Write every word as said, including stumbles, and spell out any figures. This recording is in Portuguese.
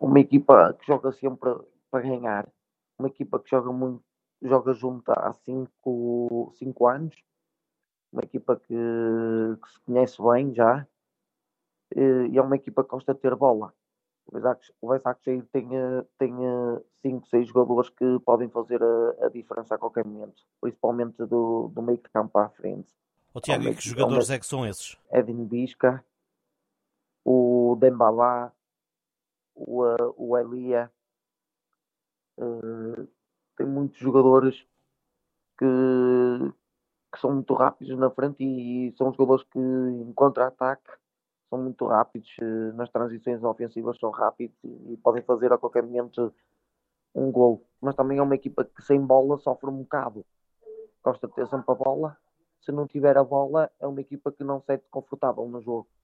uma equipa que joga sempre para ganhar, uma equipa que joga muito, joga junto há cinco, cinco anos, uma equipa que, que se conhece bem já, eh, e é uma equipa que gosta de ter bola. O Başakşehir tem, eh, tem cinco, seis jogadores que podem fazer a, a diferença a qualquer momento, principalmente do, do meio de campo à frente. Ô É Tiago, uma, e que equi- é uma jogadores é que são esses? Edin Bisca, o Dembélé, o, eh, o Elia, eh, tem muitos jogadores que, que são muito rápidos na frente e, são jogadores que em contra-ataque são muito rápidos, eh, nas transições ofensivas são rápidos e, e podem fazer a qualquer momento um gol. Mas também é uma equipa que sem bola sofre um bocado. Gosta de ter sempre a bola. Se não tiver a bola, é uma equipa que não se sente confortável no jogo.